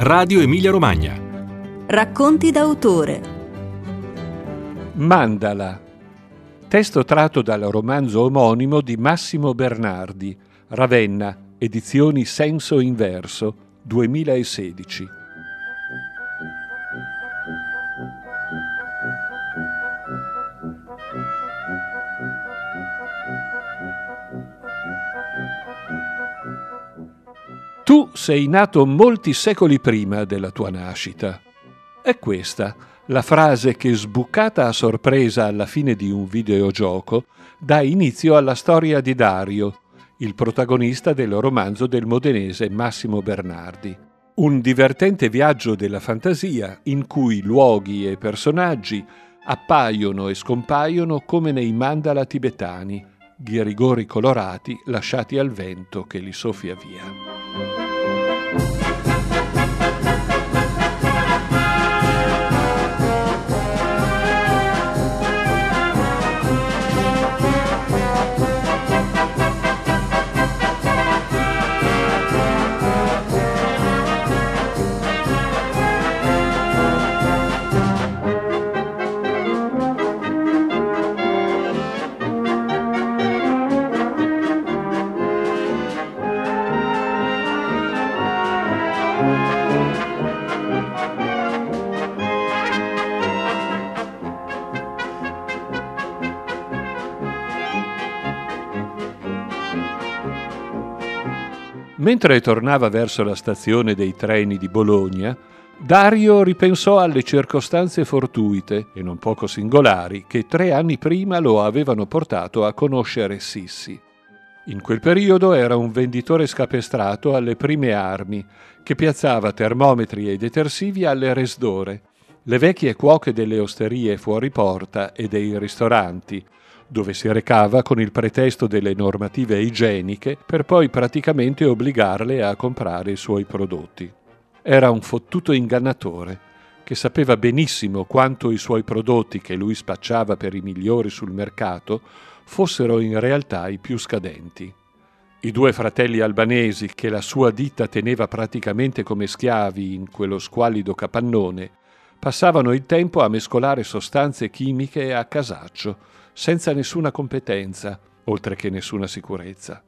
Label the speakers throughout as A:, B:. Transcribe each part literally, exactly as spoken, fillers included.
A: Radio Emilia Romagna.
B: Racconti d'autore.
C: Mandala, testo tratto dal romanzo omonimo di Massimo Bernardi, Ravenna, edizioni Senso Inverso, duemilasedici. Tu sei nato molti secoli prima della tua nascita. È questa la frase che, sbucata a sorpresa alla fine di un videogioco, dà inizio alla storia di Dario, il protagonista del romanzo del modenese Massimo Bernardi. Un divertente viaggio della fantasia in cui luoghi e personaggi appaiono e scompaiono come nei mandala tibetani, ghirigori colorati lasciati al vento che li soffia via. Mentre tornava verso la stazione dei treni di Bologna, Dario ripensò alle circostanze fortuite e non poco singolari che tre anni prima lo avevano portato a conoscere Sissi. In quel periodo era un venditore scapestrato alle prime armi che piazzava termometri e detersivi alle resdore, le vecchie cuoche delle osterie fuori porta e dei ristoranti, dove si recava con il pretesto delle normative igieniche per poi praticamente obbligarle a comprare i suoi prodotti. Era un fottuto ingannatore che sapeva benissimo quanto i suoi prodotti che lui spacciava per i migliori sul mercato fossero in realtà i più scadenti. I due fratelli albanesi che la sua ditta teneva praticamente come schiavi in quello squallido capannone passavano il tempo a mescolare sostanze chimiche a casaccio, senza nessuna competenza, oltre che nessuna sicurezza.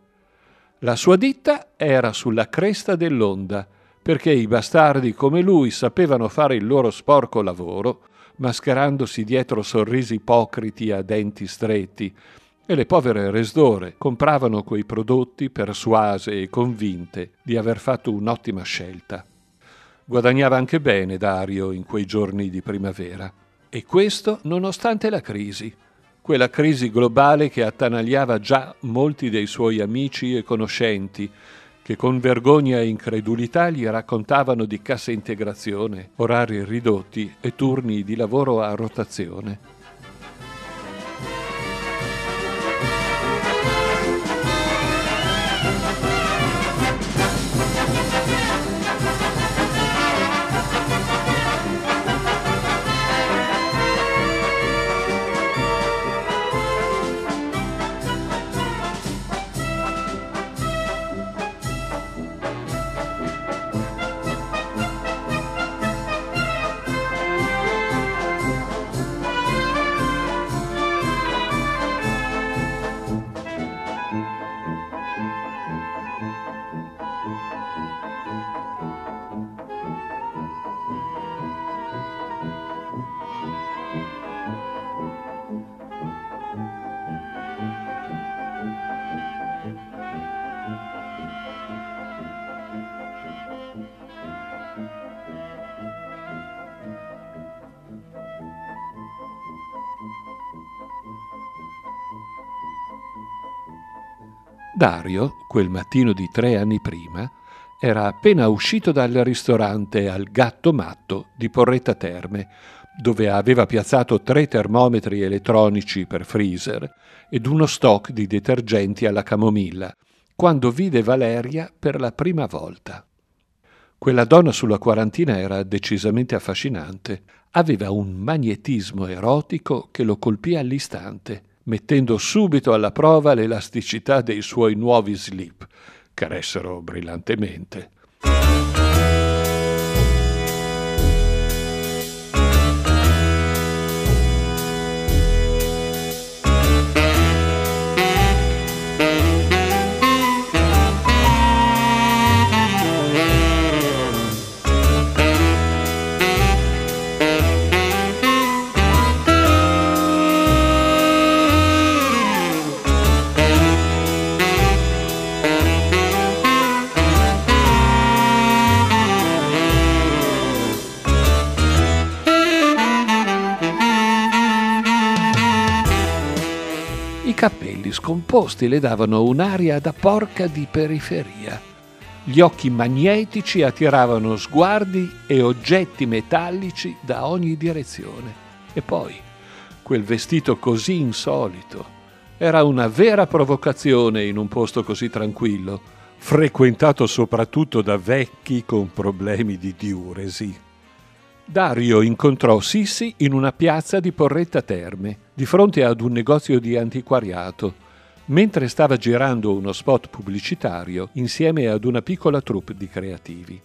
C: La sua ditta era sulla cresta dell'onda, perché i bastardi come lui sapevano fare il loro sporco lavoro, mascherandosi dietro sorrisi ipocriti a denti stretti, e le povere resdore compravano quei prodotti persuase e convinte di aver fatto un'ottima scelta. Guadagnava anche bene Dario in quei giorni di primavera, e questo nonostante la crisi. Quella crisi globale che attanagliava già molti dei suoi amici e conoscenti, che con vergogna e incredulità gli raccontavano di cassa integrazione, orari ridotti e turni di lavoro a rotazione. Dario, quel mattino di tre anni prima, era appena uscito dal ristorante al Gatto Matto di Porretta Terme, dove aveva piazzato tre termometri elettronici per freezer ed uno stock di detergenti alla camomilla, quando vide Valeria per la prima volta. Quella donna sulla quarantina era decisamente affascinante. Aveva un magnetismo erotico che lo colpì all'istante, mettendo subito alla prova l'elasticità dei suoi nuovi slip, che ressero brillantemente. capelli scomposti le davano un'aria da porca di periferia. Gli occhi magnetici attiravano sguardi e oggetti metallici da ogni direzione. E poi quel vestito così insolito. Era una vera provocazione in un posto così tranquillo, frequentato soprattutto da vecchi con problemi di diuresi. Dario incontrò Sissi in una piazza di Porretta Terme, di fronte ad un negozio di antiquariato, mentre stava girando uno spot pubblicitario insieme ad una piccola troupe di creativi.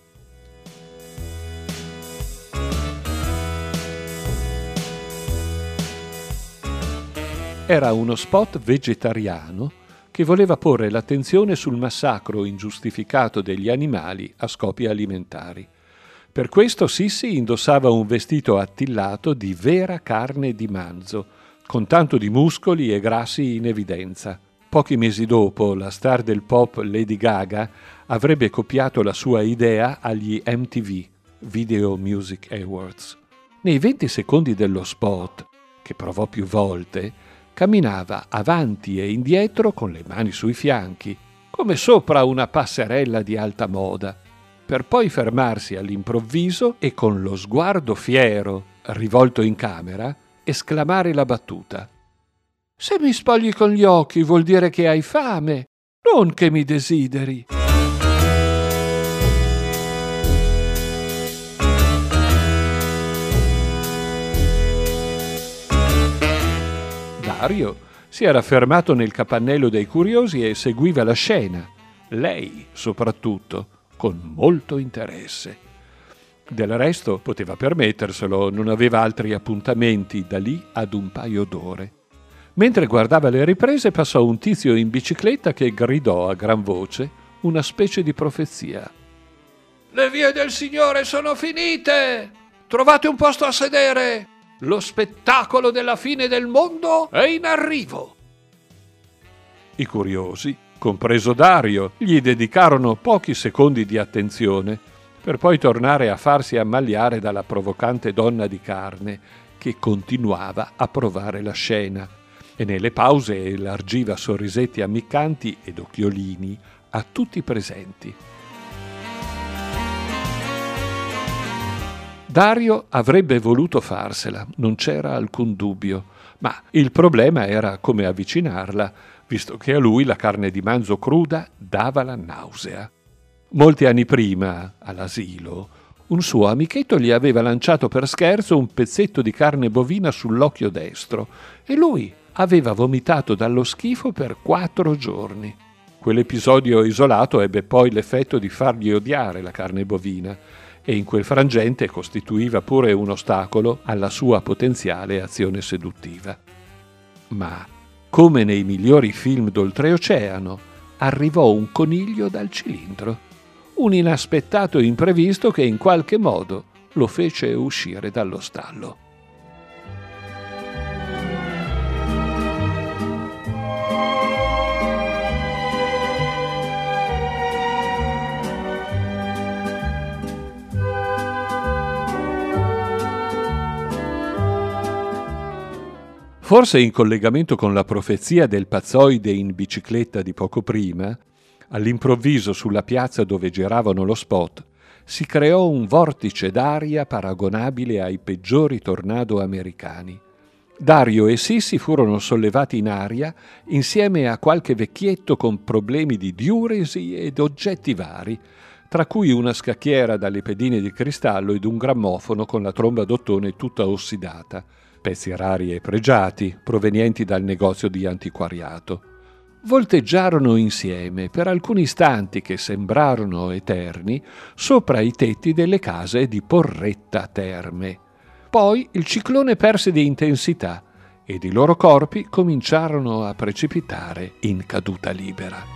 C: Era uno spot vegetariano che voleva porre l'attenzione sul massacro ingiustificato degli animali a scopi alimentari. Per questo Sissi indossava un vestito attillato di vera carne di manzo, con tanto di muscoli e grassi in evidenza. Pochi mesi dopo, la star del pop Lady Gaga avrebbe copiato la sua idea agli M T V, Video Music Awards. Nei venti secondi dello spot, che provò più volte, camminava avanti e indietro con le mani sui fianchi, come sopra una passerella di alta moda, per poi fermarsi all'improvviso e con lo sguardo fiero, rivolto in camera, esclamare la battuta: «Se mi spogli con gli occhi vuol dire che hai fame, non che mi desideri». Dario si era fermato nel capannello dei curiosi e seguiva la scena, lei soprattutto, con molto interesse. Del resto poteva permetterselo, non aveva altri appuntamenti da lì ad un paio d'ore. Mentre guardava le riprese passò un tizio in bicicletta che gridò a gran voce una specie di profezia. «Le vie del Signore sono finite! Trovate un posto a sedere! Lo spettacolo della fine del mondo è in arrivo!» I curiosi, compreso Dario, gli dedicarono pochi secondi di attenzione per poi tornare a farsi ammaliare dalla provocante donna di carne che continuava a provare la scena e nelle pause elargiva sorrisetti ammiccanti ed occhiolini a tutti i presenti. Dario avrebbe voluto farsela, non c'era alcun dubbio, ma il problema era come avvicinarla, visto che a lui la carne di manzo cruda dava la nausea. Molti anni prima, all'asilo, un suo amichetto gli aveva lanciato per scherzo un pezzetto di carne bovina sull'occhio destro e lui aveva vomitato dallo schifo per quattro giorni. Quell'episodio isolato ebbe poi l'effetto di fargli odiare la carne bovina e in quel frangente costituiva pure un ostacolo alla sua potenziale azione seduttiva. Ma, come nei migliori film d'oltreoceano, arrivò un coniglio dal cilindro, un inaspettato imprevisto che in qualche modo lo fece uscire dallo stallo. Forse in collegamento con la profezia del pazzoide in bicicletta di poco prima, all'improvviso sulla piazza dove giravano lo spot, si creò un vortice d'aria paragonabile ai peggiori tornado americani. Dario e Sissi furono sollevati in aria insieme a qualche vecchietto con problemi di diuresi ed oggetti vari, tra cui una scacchiera dalle pedine di cristallo ed un grammofono con la tromba d'ottone tutta ossidata, pezzi rari e pregiati provenienti dal negozio di antiquariato. Volteggiarono insieme per alcuni istanti che sembrarono eterni sopra i tetti delle case di Porretta Terme. Poi il ciclone perse di intensità ed i loro corpi cominciarono a precipitare in caduta libera.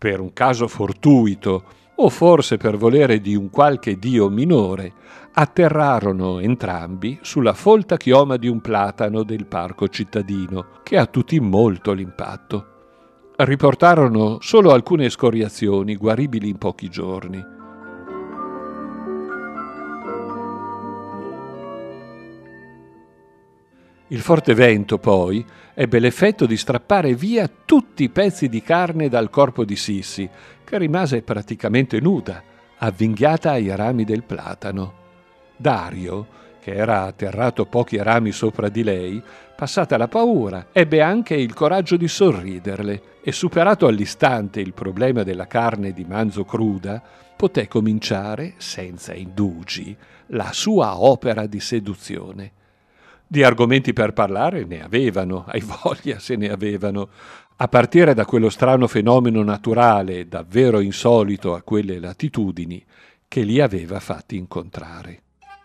C: per un caso fortuito, o forse per volere di un qualche dio minore, atterrarono entrambi sulla folta chioma di un platano del parco cittadino, che attutì molto l'impatto. Riportarono solo alcune scoriazioni, guaribili in pochi giorni. Il forte vento, poi, ebbe l'effetto di strappare via tutti i pezzi di carne dal corpo di Sissi, che rimase praticamente nuda, avvinghiata ai rami del platano. Dario, che era atterrato pochi rami sopra di lei, passata la paura, ebbe anche il coraggio di sorriderle e, superato all'istante il problema della carne di manzo cruda, poté cominciare, senza indugi, la sua opera di seduzione. Di argomenti per parlare ne avevano, hai voglia se ne avevano, a partire da quello strano fenomeno naturale, davvero insolito a quelle latitudini, che li aveva fatti incontrare.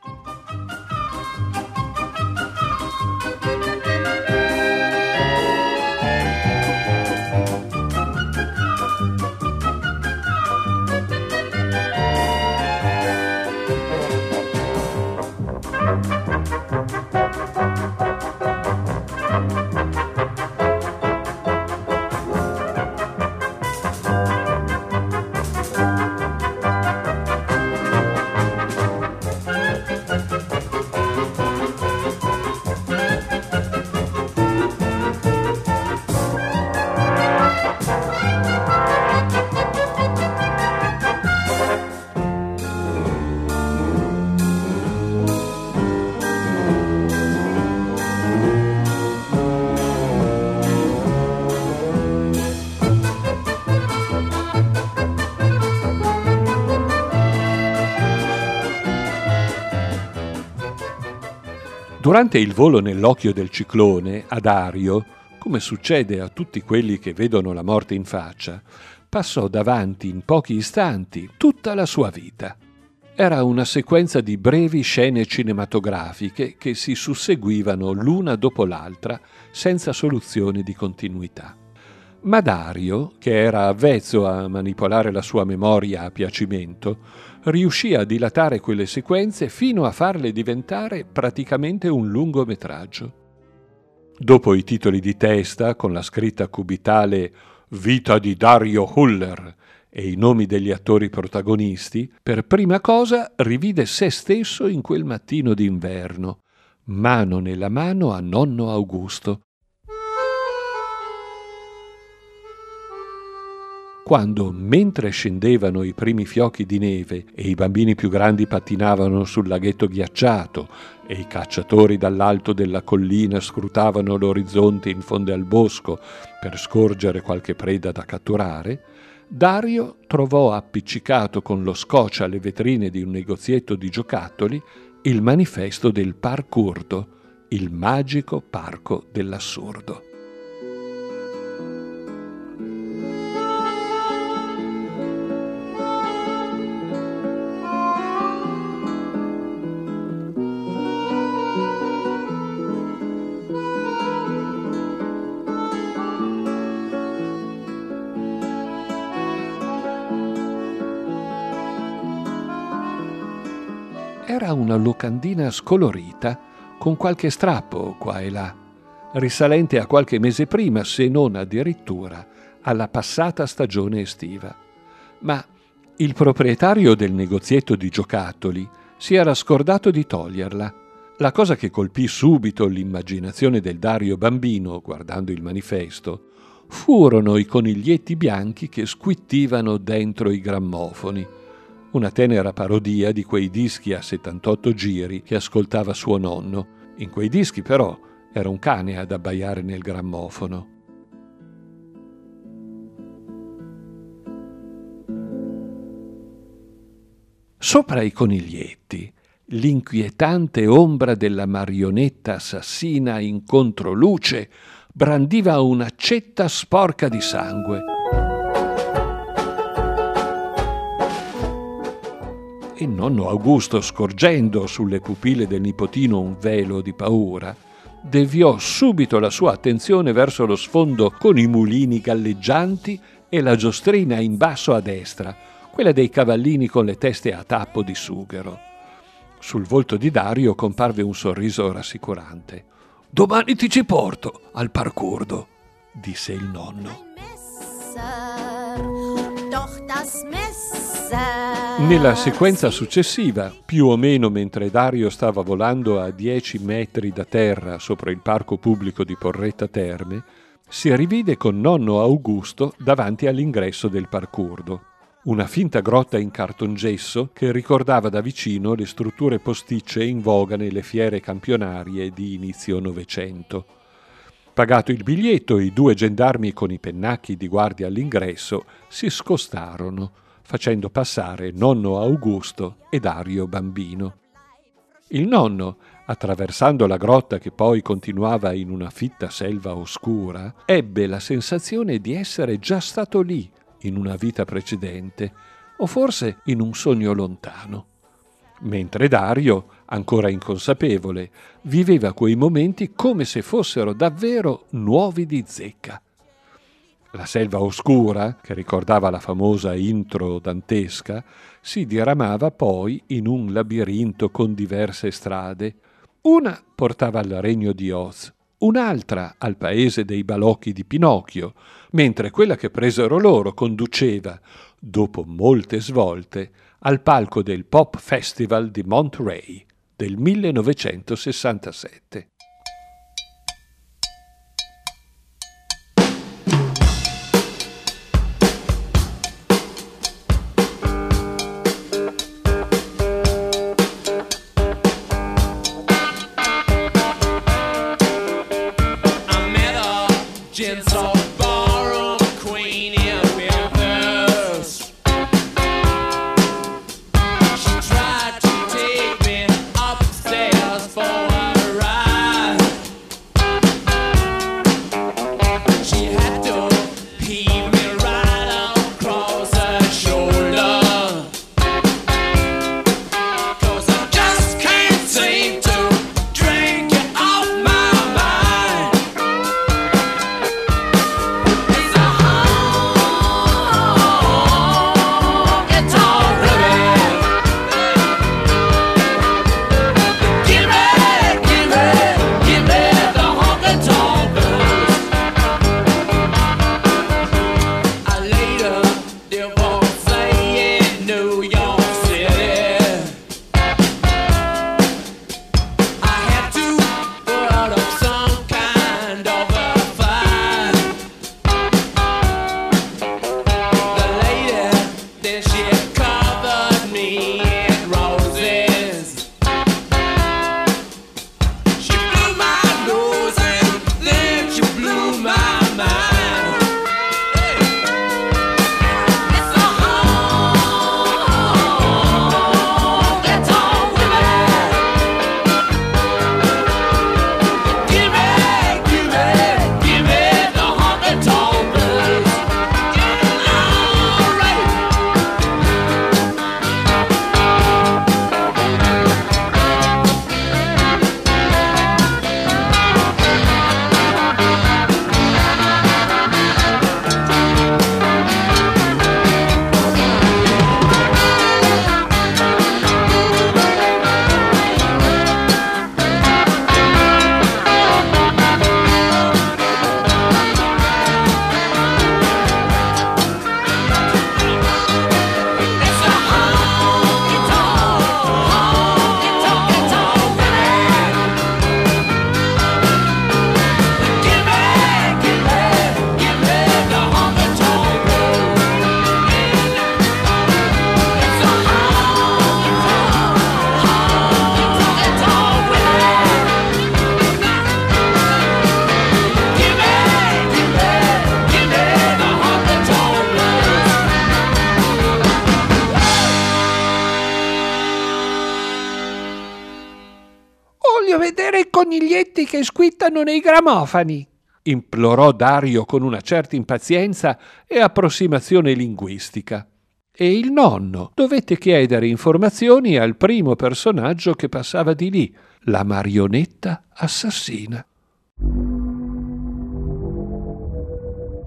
C: Durante il volo nell'occhio del ciclone, a Dario, come succede a tutti quelli che vedono la morte in faccia, passò davanti in pochi istanti tutta la sua vita. Era una sequenza di brevi scene cinematografiche che si susseguivano l'una dopo l'altra senza soluzione di continuità. Ma Dario, che era avvezzo a manipolare la sua memoria a piacimento, riuscì a dilatare quelle sequenze fino a farle diventare praticamente un lungometraggio. Dopo i titoli di testa, con la scritta cubitale «Vita di Dario Huller» e i nomi degli attori protagonisti, per prima cosa rivide se stesso in quel mattino d'inverno, mano nella mano a nonno Augusto, quando, mentre scendevano i primi fiocchi di neve e i bambini più grandi pattinavano sul laghetto ghiacciato e i cacciatori dall'alto della collina scrutavano l'orizzonte in fondo al bosco per scorgere qualche preda da catturare, Dario trovò appiccicato con lo scotch alle vetrine di un negozietto di giocattoli il manifesto del Parcurdo, il magico parco dell'assurdo. Era una locandina scolorita, con qualche strappo qua e là, risalente a qualche mese prima, se non addirittura alla passata stagione estiva. Ma il proprietario del negozietto di giocattoli si era scordato di toglierla. La cosa che colpì subito l'immaginazione del Dario bambino, guardando il manifesto, furono i coniglietti bianchi che squittivano dentro i grammofoni. Una tenera parodia di quei dischi a settantotto giri che ascoltava suo nonno. In quei dischi, però, era un cane ad abbaiare nel grammofono. Sopra i coniglietti, l'inquietante ombra della marionetta assassina in controluce brandiva un'accetta sporca di sangue. E nonno Augusto, scorgendo sulle pupille del nipotino un velo di paura, deviò subito la sua attenzione verso lo sfondo con i mulini galleggianti e la giostrina in basso a destra, quella dei cavallini con le teste a tappo di sughero. Sul volto di Dario comparve un sorriso rassicurante. «Domani ti ci porto al parcurdo», disse il nonno. Nella sequenza successiva, più o meno mentre Dario stava volando a dieci metri da terra sopra il parco pubblico di Porretta Terme, si rivide con nonno Augusto davanti all'ingresso del parcurdo. Una finta grotta in cartongesso che ricordava da vicino le strutture posticce in voga nelle fiere campionarie di inizio Novecento. Pagato il biglietto, i due gendarmi con i pennacchi di guardia all'ingresso si scostarono, facendo passare nonno Augusto e Dario bambino. Il nonno, attraversando la grotta che poi continuava in una fitta selva oscura, ebbe la sensazione di essere già stato lì in una vita precedente, o forse in un sogno lontano. Mentre Dario, ancora inconsapevole, viveva quei momenti come se fossero davvero nuovi di zecca. La selva oscura, che ricordava la famosa intro dantesca, si diramava poi in un labirinto con diverse strade. Una portava al regno di Oz, un'altra al paese dei balocchi di Pinocchio, mentre quella che presero loro conduceva, dopo molte svolte, al palco del Pop Festival di Monterey del millenovecentosessantasette.
A: vedere i coniglietti che squittano nei gramofoni,
C: implorò Dario con una certa impazienza e approssimazione linguistica. E il nonno dovette chiedere informazioni al primo personaggio che passava di lì, la marionetta assassina.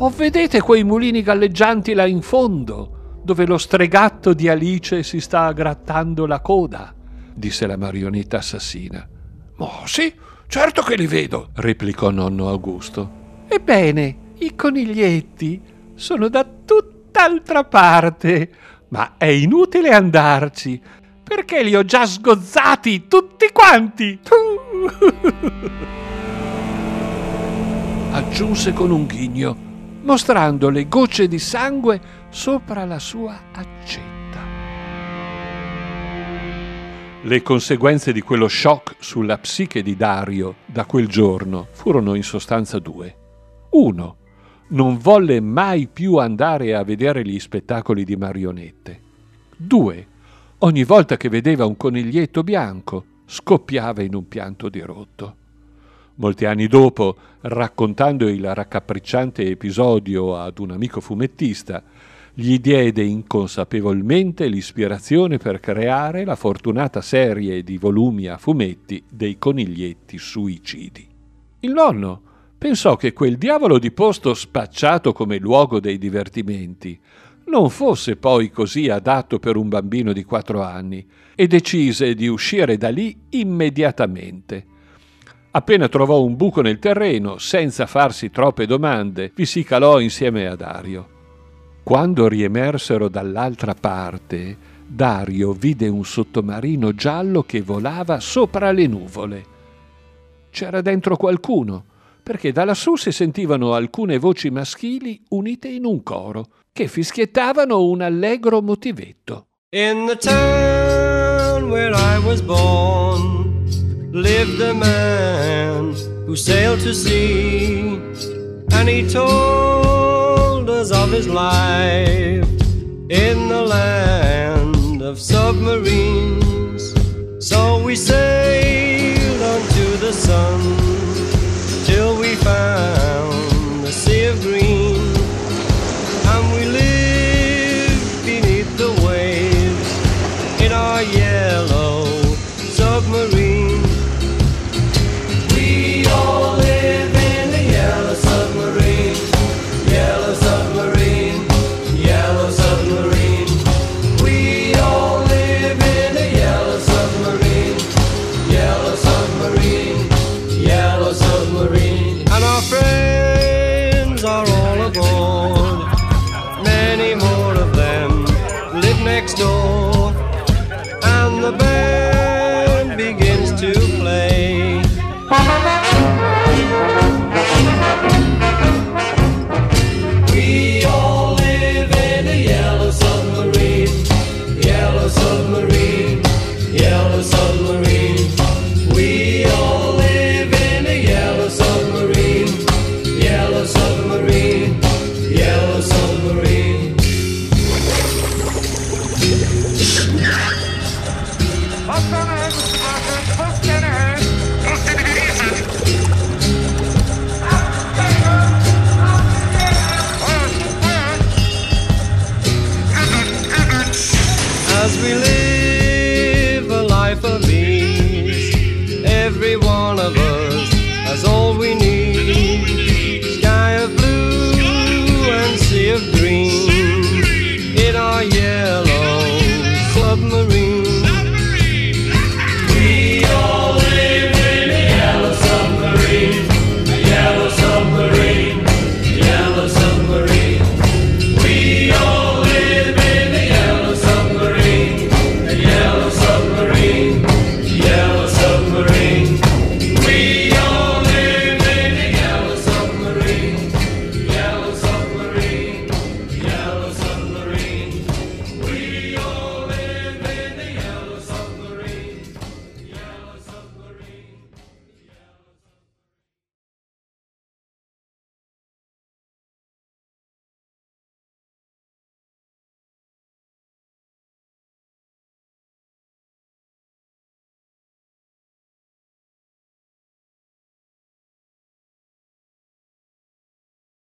C: O vedete quei mulini galleggianti là in fondo, dove lo stregatto di Alice si sta grattando la coda? Disse la marionetta assassina.
A: Oh sì, certo che li vedo,
C: replicò nonno Augusto.
A: Ebbene, i coniglietti sono da tutt'altra parte, ma è inutile andarci, perché li ho già sgozzati tutti quanti.
C: Aggiunse con un ghigno, mostrando le gocce di sangue sopra la sua accetta. Le conseguenze di quello shock sulla psiche di Dario da quel giorno furono in sostanza due. Uno, non volle mai più andare a vedere gli spettacoli di marionette. Due, ogni volta che vedeva un coniglietto bianco, scoppiava in un pianto dirotto. Molti anni dopo, raccontando il raccapricciante episodio ad un amico fumettista, gli diede inconsapevolmente l'ispirazione per creare la fortunata serie di volumi a fumetti dei coniglietti suicidi. Il nonno pensò che quel diavolo di posto spacciato come luogo dei divertimenti non fosse poi così adatto per un bambino di quattro anni e decise di uscire da lì immediatamente. Appena trovò un buco nel terreno, senza farsi troppe domande, vi si calò insieme a Dario. Quando riemersero dall'altra parte, Dario vide un sottomarino giallo che volava sopra le nuvole. C'era dentro qualcuno, perché da lassù si sentivano alcune voci maschili unite in un coro, che fischiettavano un allegro motivetto.
D: In the town where I was born lived a man who sailed to sea, and he told us of his life in the land of submarines. So we sailed unto the sun till we found the sea of green, and we lived beneath the waves in our yellow submarine. We all live in the yellow submarine, yellow submarine, yellow submarine. We all live in the yellow submarine, yellow submarine, yellow submarine. And our friends are all aboard, many more of them live next door.